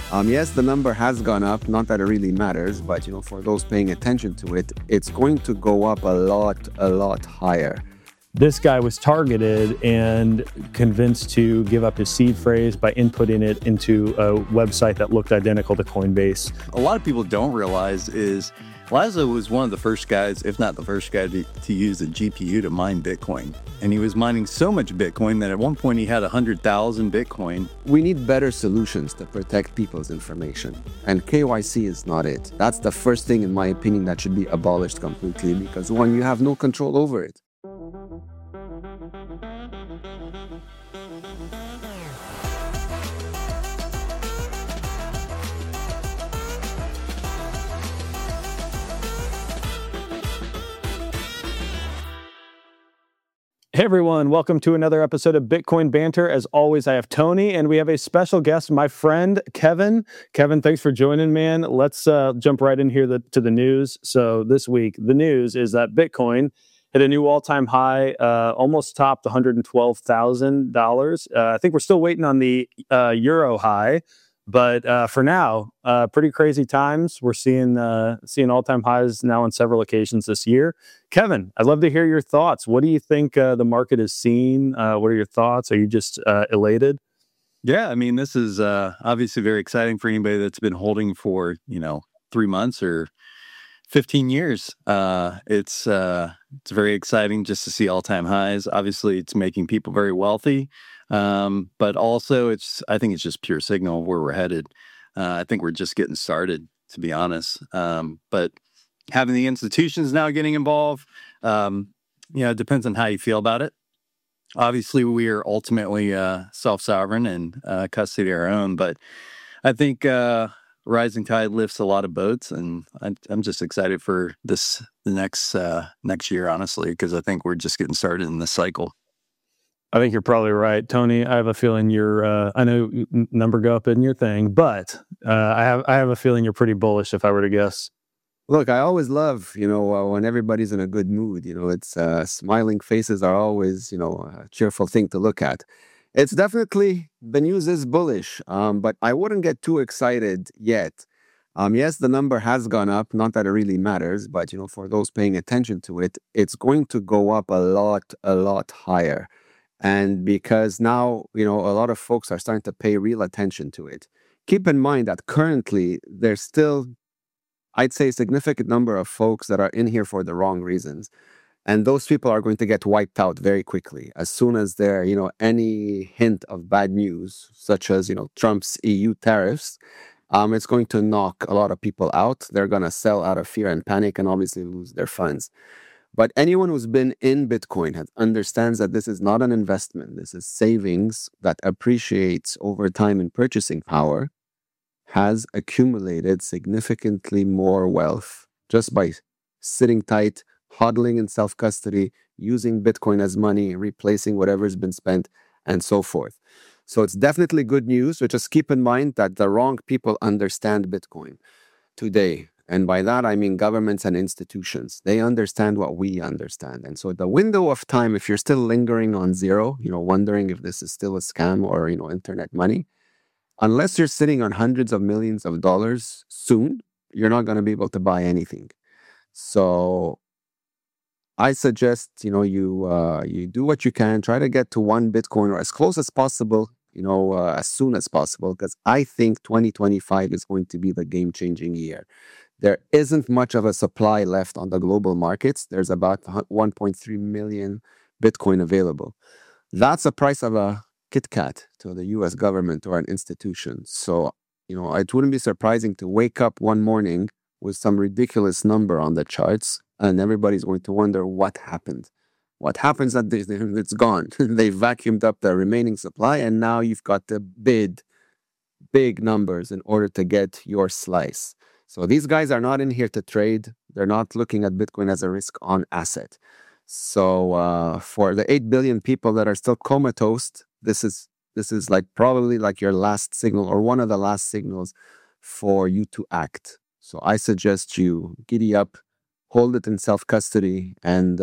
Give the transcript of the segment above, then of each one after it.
Yes, the number has gone up. Not that it really matters, but for those paying attention to it, it's going to go up a lot higher. This guy was targeted and convinced to give up his seed phrase by inputting it into a website that looked identical to Coinbase. A lot of people don't realize is Laszlo was one of the first guys, if not the first guy, to use a GPU to mine Bitcoin. And he was mining so much Bitcoin that at one point he had 100,000 Bitcoin. We need better solutions to protect people's information. And KYC is not it. That's the first thing, in my opinion, that should be abolished completely because, one, you have no control over it. Hey everyone, welcome to another episode of Bitcoin Banter. As always, I have Tony and we have a special guest, my friend Kevin. Kevin, thanks for joining, man. Let's jump right in here to the news. So this week, the news is that Bitcoin hit a new all-time high, almost topped $112,000. I think we're still waiting on the Euro high. But for now, pretty crazy times. We're seeing all-time highs now on several occasions this year. Kevin, I'd love to hear your thoughts. What do you think the market is seeing? What are your thoughts? Are you just elated? Yeah, I mean, this is obviously very exciting for anybody that's been holding for 3 months or 15 years. It's very exciting just to see all-time highs. Obviously, it's making people very wealthy. But also I think it's just pure signal of where we're headed. I think we're just getting started, to be honest. But having the institutions now getting involved, it depends on how you feel about it. Obviously, we are ultimately self-sovereign and custody our own, but I think rising tide lifts a lot of boats, and I'm just excited for the next year, honestly, because I think we're just getting started in this cycle. I think you're probably right, Tony. I have a feeling I know number go up in your thing, but I have a feeling you're pretty bullish if I were to guess. Look, I always love, when everybody's in a good mood. It's smiling faces are always, a cheerful thing to look at. It's definitely, the news is bullish, but I wouldn't get too excited yet. Yes, the number has gone up. Not that it really matters, but, for those paying attention to it, it's going to go up a lot higher. And because now, a lot of folks are starting to pay real attention to it. Keep in mind that currently there's still, I'd say, a significant number of folks that are in here for the wrong reasons. And those people are going to get wiped out very quickly. As soon as there, any hint of bad news, such as, Trump's EU tariffs, it's going to knock a lot of people out. They're going to sell out of fear and panic and obviously lose their funds. But anyone who's been in Bitcoin understands that this is not an investment. This is savings that appreciates over time in purchasing power, has accumulated significantly more wealth just by sitting tight, hodling in self-custody, using Bitcoin as money, replacing whatever's been spent, and so forth. So it's definitely good news. So just keep in mind that the wrong people understand Bitcoin today. And by that, I mean governments and institutions. They understand what we understand. And so the window of time, if you're still lingering on zero, wondering if this is still a scam or, internet money, unless you're sitting on hundreds of millions of dollars soon, you're not going to be able to buy anything. So I suggest, you do what you can, try to get to one Bitcoin or as close as possible, as soon as possible, because I think 2025 is going to be the game-changing year. There isn't much of a supply left on the global markets. There's about 1.3 million Bitcoin available. That's the price of a Kit Kat to the US government or an institution. So, it wouldn't be surprising to wake up one morning with some ridiculous number on the charts and everybody's going to wonder what happened. What happens that it's gone. They vacuumed up the remaining supply and now you've got to bid big numbers in order to get your slice. So these guys are not in here to trade. They're not looking at Bitcoin as a risk-on asset. So for the 8 billion people that are still comatose, this is probably your last signal or one of the last signals for you to act. So I suggest you giddy up, hold it in self-custody, and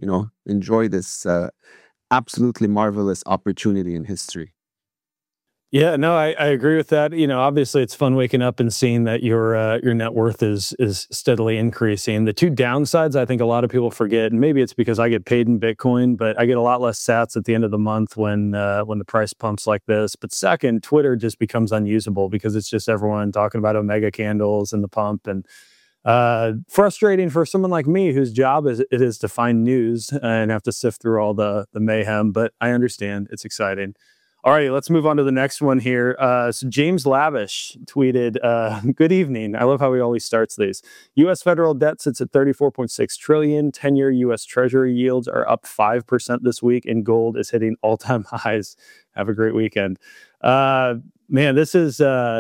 enjoy this absolutely marvelous opportunity in history. Yeah, no, I agree with that. Obviously, it's fun waking up and seeing that your net worth is steadily increasing. The two downsides, I think a lot of people forget, and maybe it's because I get paid in Bitcoin, but I get a lot less Sats at the end of the month when the price pumps like this. But second, Twitter just becomes unusable because it's just everyone talking about Omega candles and the pump, and frustrating for someone like me whose job it is to find news and have to sift through all the mayhem. But I understand, it's exciting. All right, let's move on to the next one here. So James Lavish tweeted, good evening. I love how he always starts these. U.S. federal debt sits at $34.6 trillion. 10-year U.S. Treasury yields are up 5% this week, and gold is hitting all-time highs. Have a great weekend. Man, this is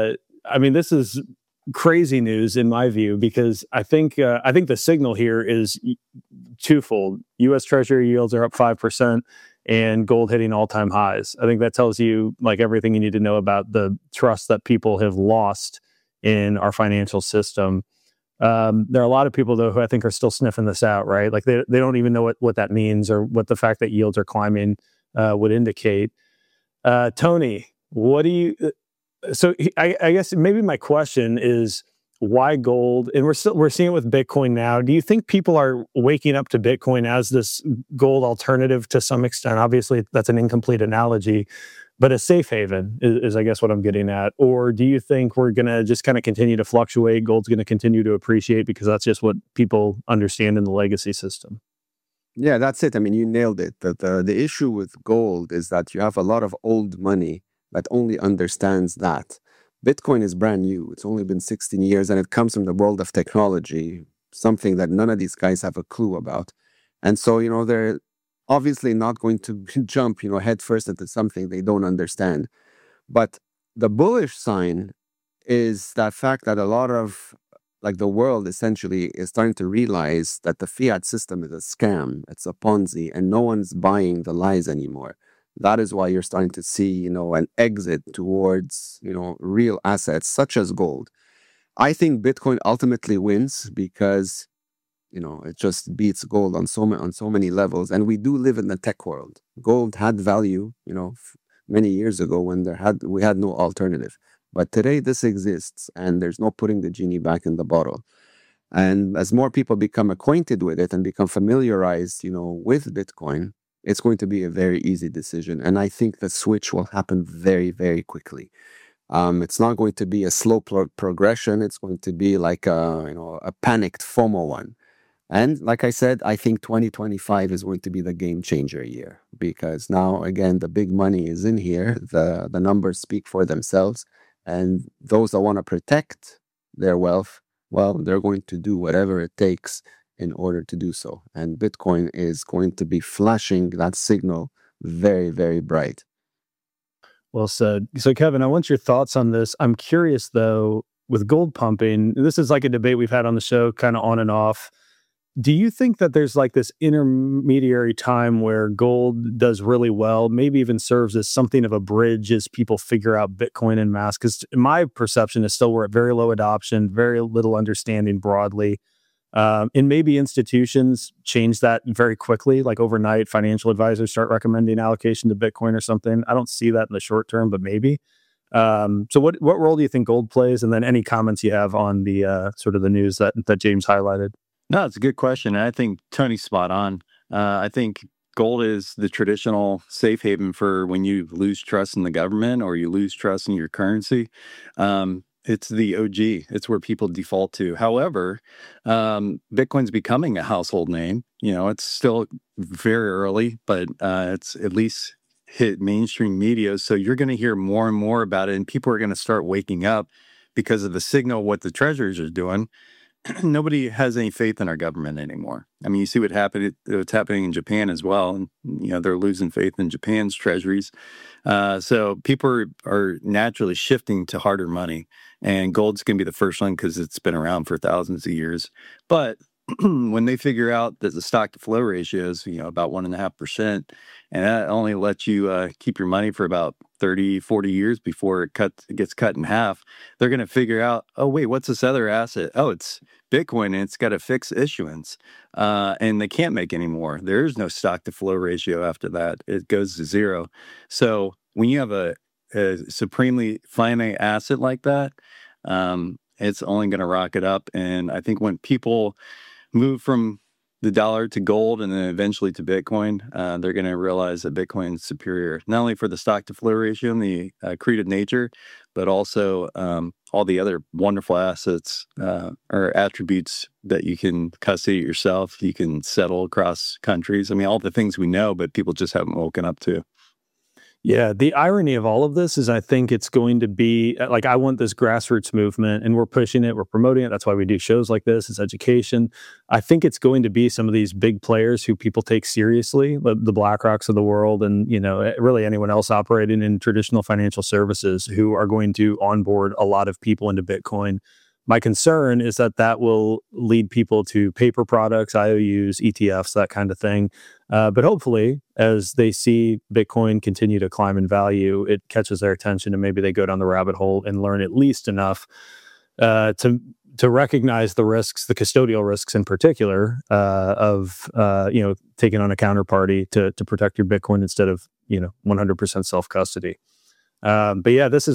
crazy news in my view, because I think the signal here is twofold. U.S. Treasury yields are up 5%. And gold hitting all-time highs. I think that tells you like everything you need to know about the trust that people have lost in our financial system. There are a lot of people though who I think are still sniffing this out, right? Like they don't even know what that means or what the fact that yields are climbing would indicate. Tony, what do you? So I guess maybe my question is, why gold? And we're seeing it with Bitcoin now. Do you think people are waking up to Bitcoin as this gold alternative to some extent? Obviously, that's an incomplete analogy, but a safe haven is I guess what I'm getting at. Or do you think we're going to just kind of continue to fluctuate? Gold's going to continue to appreciate because that's just what people understand in the legacy system? Yeah, that's it. I mean, you nailed it. The issue with gold is that you have a lot of old money that only understands that. Bitcoin is brand new. It's only been 16 years, and it comes from the world of technology, something that none of these guys have a clue about. And so, they're obviously not going to jump, headfirst into something they don't understand. But the bullish sign is that fact that a lot of, like the world essentially is starting to realize that the fiat system is a scam, it's a Ponzi, and no one's buying the lies anymore. That is why you're starting to see, an exit towards, real assets such as gold. I think Bitcoin ultimately wins because, it just beats gold on so many levels. And we do live in the tech world. Gold had value, many years ago when we had no alternative. But today this exists, and there's no putting the genie back in the bottle. And as more people become acquainted with it and become familiarized, with Bitcoin, it's going to be a very easy decision. And I think the switch will happen very, very quickly. It's not going to be a slow progression. It's going to be like a panicked FOMO one. And like I said, I think 2025 is going to be the game changer year, because now, again, the big money is in here. The numbers speak for themselves. And those that want to protect their wealth, well, they're going to do whatever it takes in order to do so. And Bitcoin is going to be flashing that signal very, very bright. Well said. So, Kevin, I want your thoughts on this. I'm curious, though, with gold pumping, this is like a debate we've had on the show kind of on and off. Do you think that there's like this intermediary time where gold does really well, maybe even serves as something of a bridge as people figure out Bitcoin en masse? Because my perception is still we're at very low adoption, very little understanding broadly. And maybe institutions change that very quickly, like overnight, financial advisors start recommending allocation to Bitcoin or something. I don't see that in the short term, but maybe. So what role do you think gold plays? And then any comments you have on the sort of the news that James highlighted? No, it's a good question. And I think Tony's spot on. I think gold is the traditional safe haven for when you lose trust in the government or you lose trust in your currency. It's the OG. It's where people default to. However, Bitcoin's becoming a household name. It's still very early, but it's at least hit mainstream media. So you're going to hear more and more about it, and people are going to start waking up because of the signal what the treasuries are doing. Nobody has any faith in our government anymore. I mean, you see what's happening in Japan as well. And, they're losing faith in Japan's treasuries. So people are naturally shifting to harder money. And gold's going to be the first one because it's been around for thousands of years. But when they figure out that the stock to flow ratio is, about 1.5%, and that only lets you keep your money for about 30, 40 years before it gets cut in half, they're going to figure out, oh, wait, what's this other asset? Oh, it's Bitcoin, and it's got a fixed issuance, and they can't make any more. There is no stock to flow ratio after that. It goes to zero. So when you have a supremely finite asset like that, it's only going to rocket up. And I think when people move from the dollar to gold and then eventually to Bitcoin, they're going to realize that Bitcoin is superior, not only for the stock to flow ratio and the accretive nature, but also all the other wonderful assets or attributes that you can custody yourself. You can settle across countries. I mean, all the things we know, but people just haven't woken up to. Yeah, the irony of all of this is I think it's going to be like, I want this grassroots movement and we're pushing it, we're promoting it. That's why we do shows like this. It's education. I think it's going to be some of these big players who people take seriously, the BlackRocks of the world and, really anyone else operating in traditional financial services who are going to onboard a lot of people into Bitcoin. My concern is that will lead people to paper products, IOUs, ETFs, that kind of thing. But hopefully, as they see Bitcoin continue to climb in value, it catches their attention and maybe they go down the rabbit hole and learn at least enough to recognize the risks, the custodial risks in particular, of taking on a counterparty to protect your Bitcoin instead of 100% self-custody. But yeah, this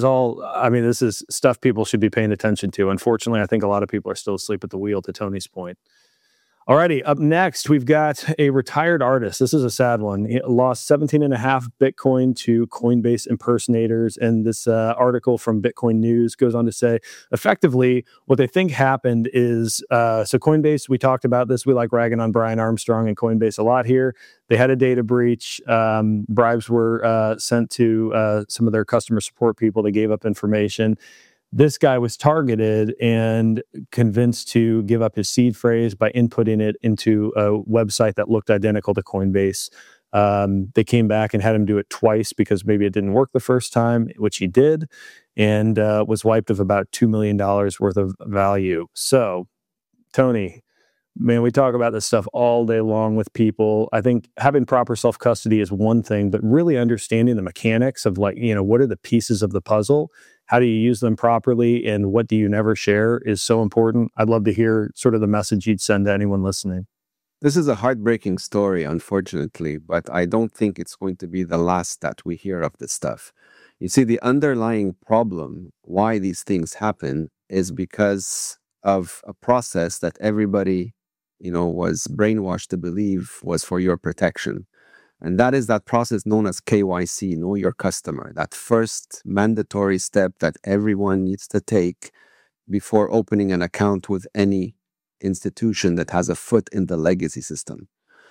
is stuff people should be paying attention to. Unfortunately, I think a lot of people are still asleep at the wheel, to Tony's point. Alrighty, up next, we've got a retired artist. This is a sad one. He lost 17.5 Bitcoin to Coinbase impersonators. And this article from Bitcoin News goes on to say, effectively, what they think happened is, so Coinbase, we talked about this. We like ragging on Brian Armstrong and Coinbase a lot here. They had a data breach. Bribes were sent to some of their customer support people. They gave up information. This guy was targeted and convinced to give up his seed phrase by inputting it into a website that looked identical to Coinbase. They came back and had him do it twice because maybe it didn't work the first time, which he did, and was wiped of about $2 million worth of value. So, Tony, man, we talk about this stuff all day long with people. I think having proper self-custody is one thing, but really understanding the mechanics of what are the pieces of the puzzle? How do you use them properly, and what do you never share is so important. I'd love to hear sort of the message you'd send to anyone listening. This is a heartbreaking story, unfortunately, but I don't think it's going to be the last that we hear of this stuff. You see, the underlying problem, why these things happen, is because of a process that everybody, was brainwashed to believe was for your protection. And that is that process known as KYC, know your customer, that first mandatory step that everyone needs to take before opening an account with any institution that has a foot in the legacy system.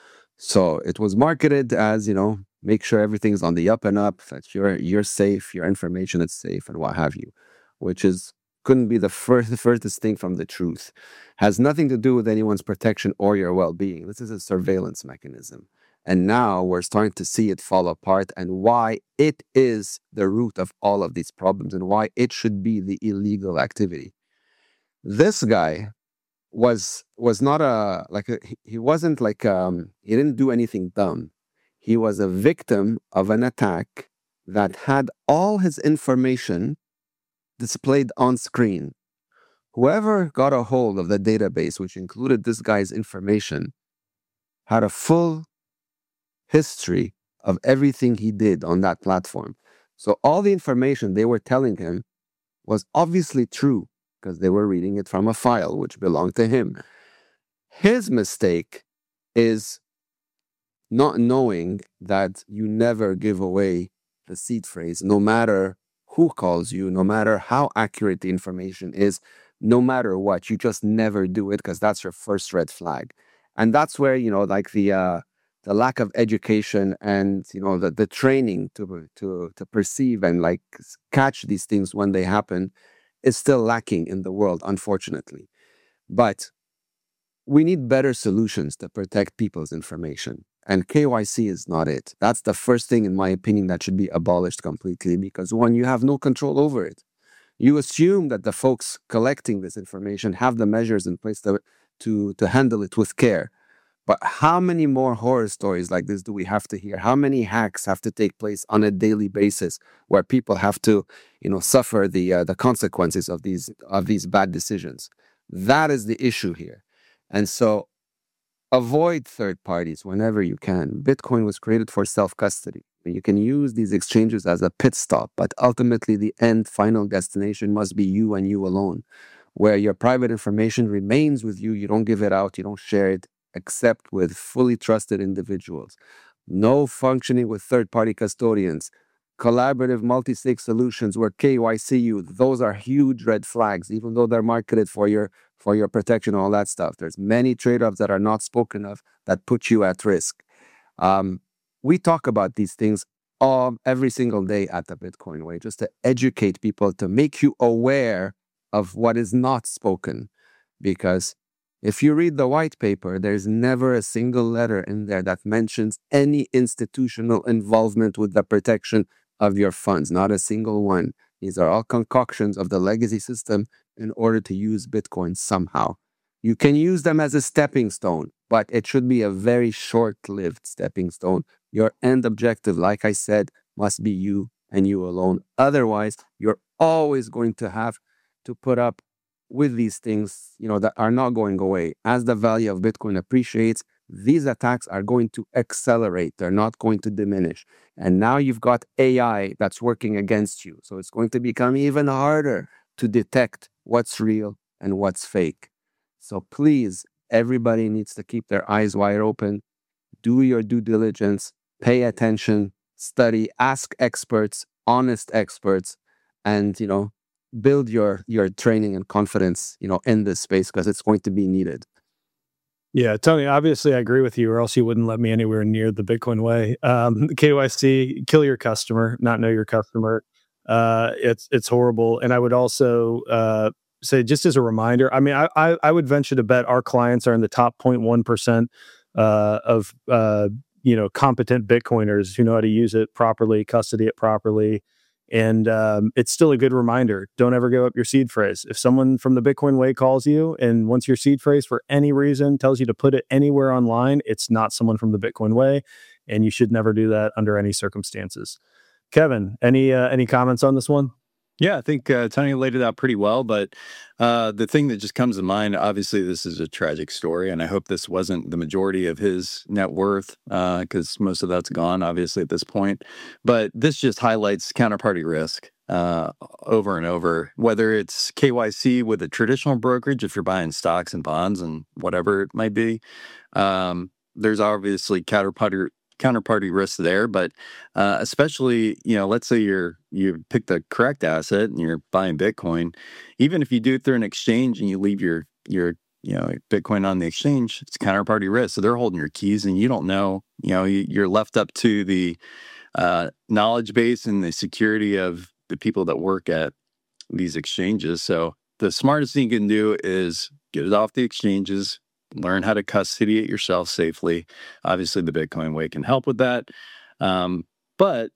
So it was marketed as, make sure everything's on the up and up, that you're safe, your information is safe, and what have you, which couldn't be the furthest thing from the truth. Has nothing to do with anyone's protection or your well-being. This is a surveillance mechanism. And now we're starting to see it fall apart, and why it is the root of all of these problems and why it should be the illegal activity. This guy was not he wasn't he didn't do anything dumb. He was a victim of an attack that had all his information displayed on screen. Whoever got a hold of the database, which included this guy's information, had a full history of everything he did on that platform. So all the information they were telling him was obviously true because they were reading it from a file which belonged to him. His mistake is not knowing that you never give away the seed phrase, no matter who calls you, no matter how accurate the information is, no matter what, you just never do it because that's your first red flag. And that's where, the lack of education and the training to perceive and catch these things when they happen is still lacking in the world, unfortunately. But we need better solutions to protect people's information, and KYC is not it. That's the first thing, in my opinion, that should be abolished completely, because one, you have no control over it. You assume that the folks collecting this information have the measures in place to handle it with care. But how many more horror stories like this do we have to hear? How many hacks have to take place on a daily basis where people have to, suffer the consequences of these bad decisions? That is the issue here. And so avoid third parties whenever you can. Bitcoin was created for self-custody. You can use these exchanges as a pit stop, but ultimately the end final destination must be you and you alone, where your private information remains with you. You don't give it out, you don't share it, except with fully trusted individuals. No functioning with third-party custodians. Collaborative multi-sig solutions where KYC you, those are huge red flags, even though they're marketed for your protection and all that stuff. There's many trade-offs that are not spoken of that put you at risk. We talk about these things every single day at the Bitcoin Way, just to educate people, to make you aware of what is not spoken. Because if you read the white paper, there's never a single letter in there that mentions any institutional involvement with the protection of your funds. Not a single one. These are all concoctions of the legacy system in order to use Bitcoin somehow. You can use them as a stepping stone, but it should be a very short-lived stepping stone. Your end objective, like I said, must be you and you alone. Otherwise, you're always going to have to put up with these things, that are not going away. As the value of Bitcoin appreciates, these attacks are going to accelerate. They're not going to diminish. And now you've got AI that's working against you. So it's going to become even harder to detect what's real and what's fake. So please, everybody needs to keep their eyes wide open. Do your due diligence, pay attention, study, ask experts, honest experts, and, build your training and confidence, in this space, because it's going to be needed. Yeah, Tony, obviously I agree with you, or else you wouldn't let me anywhere near the Bitcoin Way. KYC, kill your customer, not know your customer. It's horrible. And I would also say, just as a reminder, I mean, I would venture to bet our clients are in the top 0.1% of competent Bitcoiners who know how to use it properly, custody it properly. And it's still a good reminder. Don't ever give up your seed phrase. If someone from the Bitcoin Way calls you and wants your seed phrase for any reason, tells you to put it anywhere online, it's not someone from the Bitcoin Way, and you should never do that under any circumstances. Kevin, any comments on this one? Yeah, I think Tony laid it out pretty well, but the thing that just comes to mind, obviously this is a tragic story, and I hope this wasn't the majority of his net worth, because most of that's gone, obviously, at this point. But this just highlights counterparty risk over and over, whether it's KYC with a traditional brokerage, if you're buying stocks and bonds and whatever it might be. There's obviously counterparty risk there, but especially, let's say you pick the correct asset and you're buying Bitcoin, even if you do it through an exchange and you leave your Bitcoin on the exchange, it's counterparty risk. So they're holding your keys and you don't know, you're left up to the knowledge base and the security of the people that work at these exchanges. So the smartest thing you can do is get it off the exchanges, learn how to custody it yourself safely. Obviously, the Bitcoin Way can help with that. But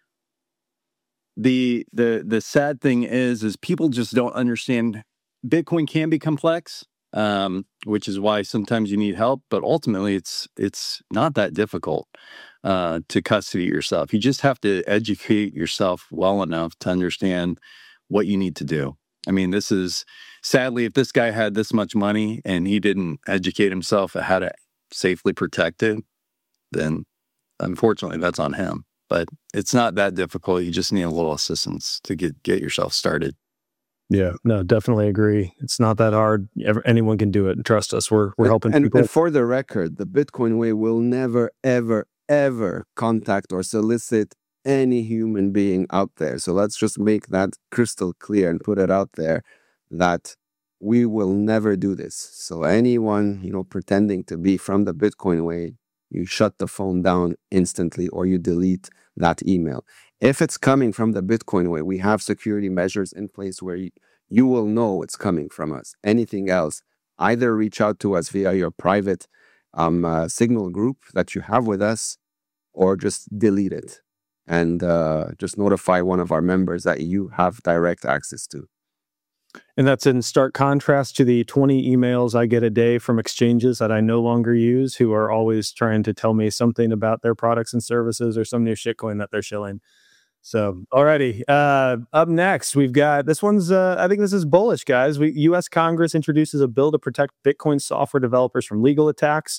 the sad thing is people just don't understand Bitcoin can be complex, which is why sometimes you need help. But ultimately, it's not that difficult to custody yourself. You just have to educate yourself well enough to understand what you need to do. I mean, this is sadly, if this guy had this much money and he didn't educate himself on how to safely protect it, then unfortunately that's on him. But it's not that difficult. You just need a little assistance to get yourself started. Yeah, no, definitely agree. It's not that hard. Anyone can do it. And trust us, we're helping people. And for the record, the Bitcoin Way will never, ever, ever contact or solicit any human being out there. So let's just make that crystal clear and put it out there that we will never do this. So anyone, pretending to be from the Bitcoin Way, you shut the phone down instantly or you delete that email. If it's coming from the Bitcoin Way, we have security measures in place where you will know it's coming from us. Anything else, either reach out to us via your private Signal group that you have with us, or just delete it and just notify one of our members that you have direct access to. And that's in stark contrast to the 20 emails I get a day from exchanges that I no longer use, who are always trying to tell me something about their products and services or some new shitcoin that they're shilling. So, alrighty. Up next, we've got, this one's, I think this is bullish, guys. U.S. Congress introduces a bill to protect Bitcoin software developers from legal attacks.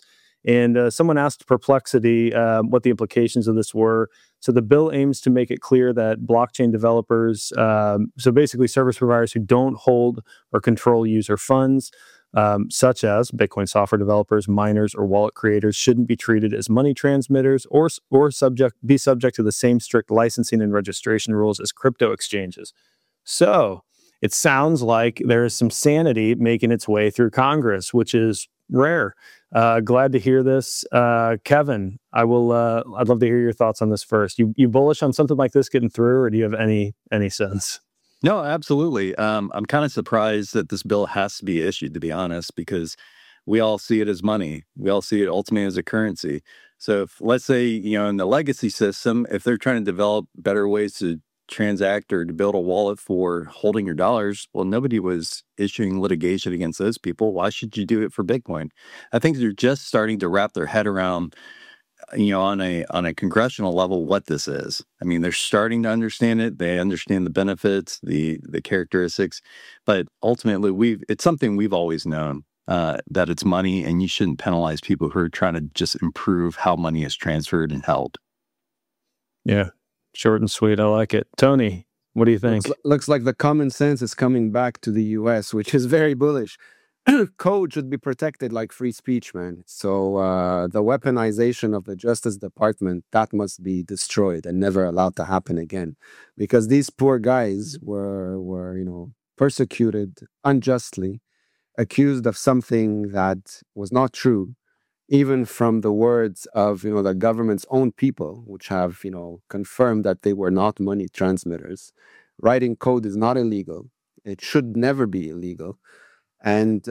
And someone asked Perplexity what the implications of this were. So the bill aims to make it clear that blockchain developers, so basically service providers who don't hold or control user funds, such as Bitcoin software developers, miners, or wallet creators, shouldn't be treated as money transmitters or be subject to the same strict licensing and registration rules as crypto exchanges. So it sounds like there is some sanity making its way through Congress, which is rare. Glad to hear this. Kevin, I'd love to hear your thoughts on this first. You bullish on something like this getting through, or do you have any sense? No, absolutely. I'm kind of surprised that this bill has to be issued, to be honest, because we all see it as money. We all see it ultimately as a currency. So if, let's say, in the legacy system, if they're trying to develop better ways to transact or to build a wallet for holding your dollars, well, nobody was issuing litigation against those people. Why should you do it for Bitcoin? I think they're just starting to wrap their head around on a congressional level, what this is. I mean, they're starting to understand it. They understand the benefits, the characteristics, but ultimately, it's something we've always known, that it's money, and you shouldn't penalize people who are trying to just improve how money is transferred and held. Yeah, short and sweet. I like it. Tony, what do you think? Looks like the common sense is coming back to the U.S., which is very bullish. Code should be protected like free speech, man. So the weaponization of the Justice Department, that must be destroyed and never allowed to happen again, because these poor guys were persecuted unjustly, accused of something that was not true, even from the words of the government's own people, which have confirmed that they were not money transmitters. Writing code is not illegal. It should never be illegal. And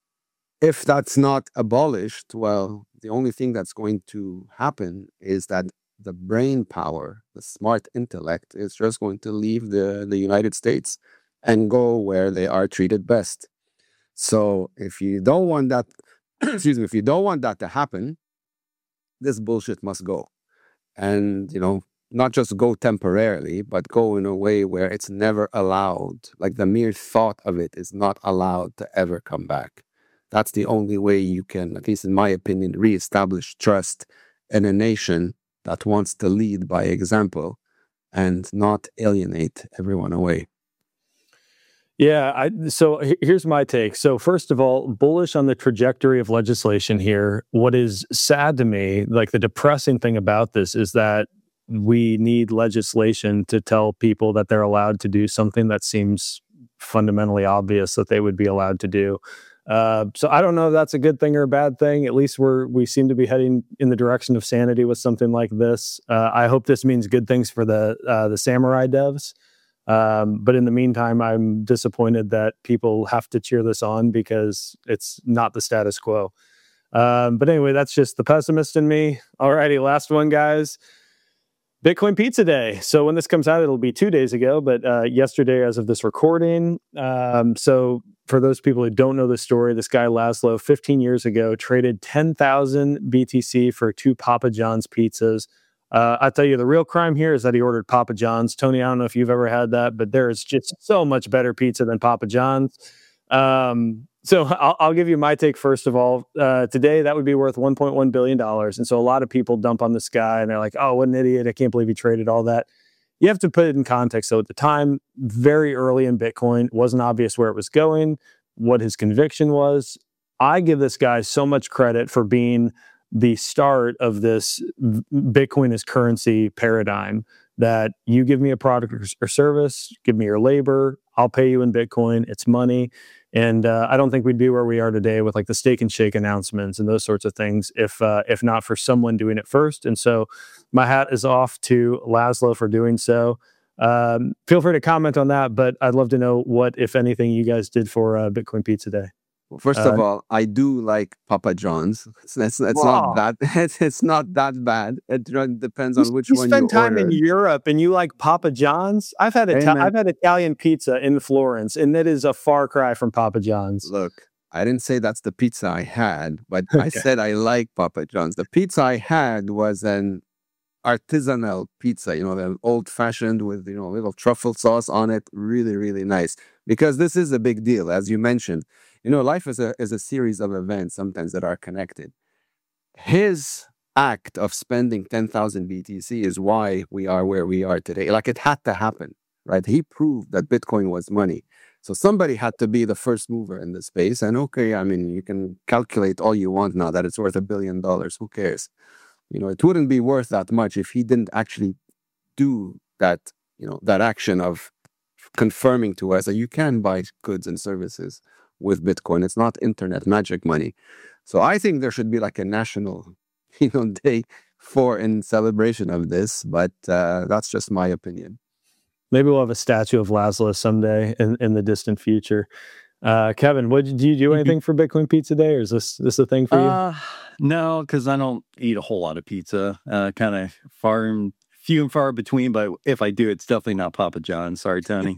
if that's not abolished, well, the only thing that's going to happen is that the brain power, the smart intellect, is just going to leave the United States and go where they are treated best. So if you don't want that, if you don't want that to happen, this bullshit must go. And, not just go temporarily, but go in a way where it's never allowed. Like the mere thought of it is not allowed to ever come back. That's the only way you can, at least in my opinion, reestablish trust in a nation that wants to lead by example and not alienate everyone away. Yeah, so here's my take. So first of all, bullish on the trajectory of legislation here. What is sad to me, like the depressing thing about this, is that we need legislation to tell people that they're allowed to do something that seems fundamentally obvious that they would be allowed to do. So I don't know if that's a good thing or a bad thing. At least we seem to be heading in the direction of sanity with something like this. I hope this means good things for the Samurai devs. But in the meantime, I'm disappointed that people have to cheer this on because it's not the status quo. But anyway, that's just the pessimist in me. Alrighty, last one, guys. Bitcoin Pizza Day. So when this comes out, it'll be 2 days ago, but yesterday as of this recording. So for those people who don't know the story, this guy Laszlo, 15 years ago, traded 10,000 BTC for 2 Papa John's pizzas. I tell you, the real crime here is that he ordered Papa John's. Tony, I don't know if you've ever had that, but there is just so much better pizza than Papa John's. So I'll give you my take first of all. Today, that would be worth $1.1 billion. And so a lot of people dump on this guy and they're like, oh, what an idiot. I can't believe he traded all that. You have to put it in context. So at the time, very early in Bitcoin, it wasn't obvious where it was going, what his conviction was. I give this guy so much credit for being the start of this Bitcoin as currency paradigm, that you give me a product or service, give me your labor, I'll pay you in Bitcoin, it's money. And I don't think we'd be where we are today with like the Steak and Shake announcements and those sorts of things if not for someone doing it first. And so my hat is off to Laszlo for doing so. Feel free to comment on that, but I'd love to know what, if anything, you guys did for Bitcoin Pizza Day. Well, first of all, I do like Papa John's. It's not that it's not that bad. It depends on which one you order. You spend time in Europe and you like Papa John's. I've had Italian pizza in Florence, and that is a far cry from Papa John's. Look, I didn't say that's the pizza I had, but okay. I said I like Papa John's. The pizza I had was an artisanal pizza, the old-fashioned with a little truffle sauce on it. Really, really nice. Because this is a big deal, as you mentioned. Life is a series of events sometimes that are connected. his act of spending 10,000 BTC is why we are where we are today. Like, it had to happen, right? He proved that Bitcoin was money. So somebody had to be the first mover in the space. And okay, I mean, you can calculate all you want now that it's worth $1 billion. Who cares? It wouldn't be worth that much if he didn't actually do that, that action of confirming to us that you can buy goods and services with Bitcoin. It's not internet magic money. So I think there should be like a national, day in celebration of this, but that's just my opinion. Maybe we'll have a statue of Laszlo someday in the distant future. Kevin, do you do anything for Bitcoin Pizza Day, or is this a thing for you? No, because I don't eat a whole lot of pizza. Kind of few and far between, but if I do, it's definitely not Papa John. Sorry, Tony.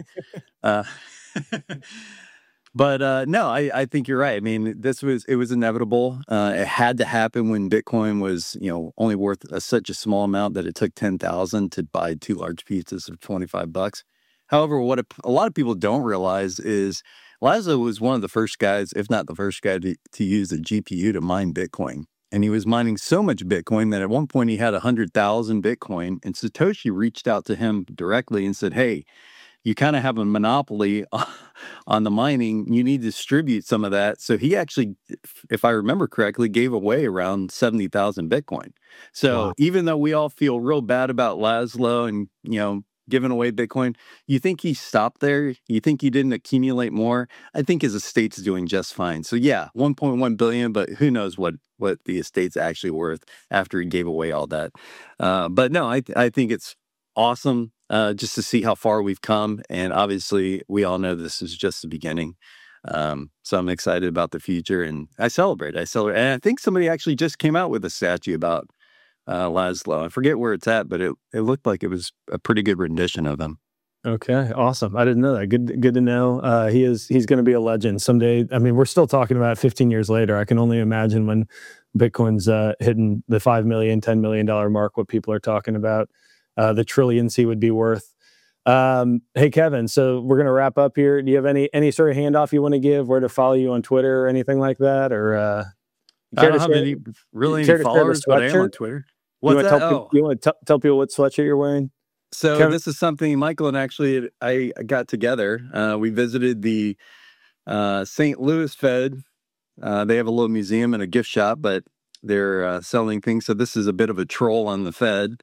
But no, I think you're right. I mean, it was inevitable. It had to happen when Bitcoin was, only worth such a small amount that it took 10,000 to buy 2 large pizzas of $25. However, what a lot of people don't realize is Laszlo was one of the first guys, if not the first guy, to use a GPU to mine Bitcoin. And he was mining so much Bitcoin that at one point he had 100,000 Bitcoin. And Satoshi reached out to him directly and said, hey, you kind of have a monopoly on the mining. You need to distribute some of that. So he actually, if I remember correctly, gave away around 70,000 Bitcoin. So even though we all feel real bad about Laszlo and, giving away Bitcoin, you think he stopped there? You think he didn't accumulate more? I think his estate's doing just fine. So yeah, 1.1 billion, but who knows what the estate's actually worth after he gave away all that. But no, I think it's awesome just to see how far we've come. And obviously, we all know this is just the beginning. So I'm excited about the future, and I celebrate. And I think somebody actually just came out with a statue about Laszlo. I forget where it's at, but it looked like it was a pretty good rendition of him. Okay, awesome. I didn't know that. Good to know. He's going to be a legend someday. I mean, we're still talking about it 15 years later. I can only imagine when Bitcoin's hitting the $5 million, $10 million mark, what people are talking about. The trillions he would be worth. Hey, Kevin, so we're going to wrap up here. Do you have any sort of handoff you want to give, where to follow you on Twitter or anything like that? Or I don't have any followers, but I am on Twitter. You want to tell people what sweatshirt you're wearing? So Kevin? This is something Michael and actually I got together. We visited the St. Louis Fed. They have a little museum and a gift shop, but they're selling things. So this is a bit of a troll on the Fed.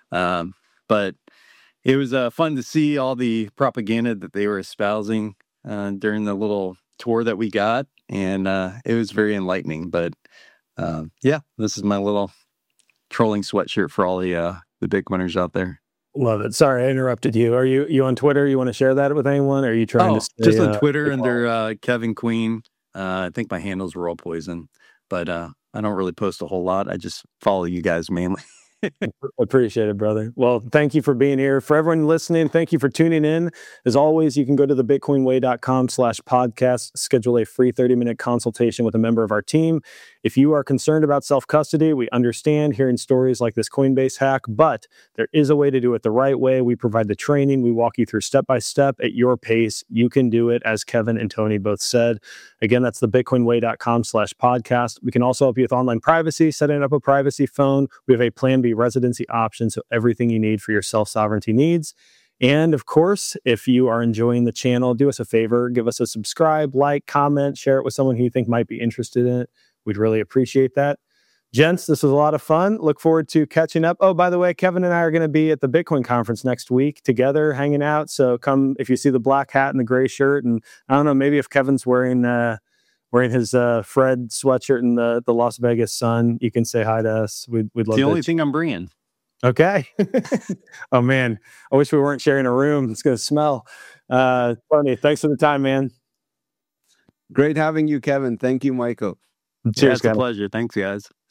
But it was fun to see all the propaganda that they were espousing during the little tour that we got. And it was very enlightening. But yeah, this is my little trolling sweatshirt for all the Bitcoiners out there. Love it. Sorry, I interrupted you. Are you on Twitter? You want to share that with anyone? Or are you trying to stay, just on Twitter under Kevin Queen? I think my handle's Royal Poison, but I don't really post a whole lot. I just follow you guys mainly. Appreciate it, brother. Well, thank you for being here. For everyone listening, thank you for tuning in. As always, you can go to thebitcoinway.com/podcast, schedule a free 30-minute consultation with a member of our team. If you are concerned about self-custody, we understand hearing stories like this Coinbase hack, but there is a way to do it the right way. We provide the training. We walk you through step-by-step at your pace. You can do it, as Kevin and Tony both said. Again, that's thebitcoinway.com/podcast. We can also help you with online privacy, setting up a privacy phone. We have a Plan B residency option, so everything you need for your self-sovereignty needs. And of course, if you are enjoying the channel, do us a favor, give us a subscribe, like, comment, share it with someone who you think might be interested in it. We'd really appreciate that. Gents, this was a lot of fun. Look forward to catching up. Oh, by the way, Kevin and I are going to be at the Bitcoin conference next week together, hanging out. So come if you see the black hat and the gray shirt. And I don't know, maybe if Kevin's wearing his Fred sweatshirt in the Las Vegas sun, you can say hi to us. We'd love the only thing I'm bringing. Okay. Oh, man. I wish we weren't sharing a room. It's going to smell. Tony, thanks for the time, man. Great having you, Kevin. Thank you, Michael. Cheers, it's a pleasure. Thanks, guys.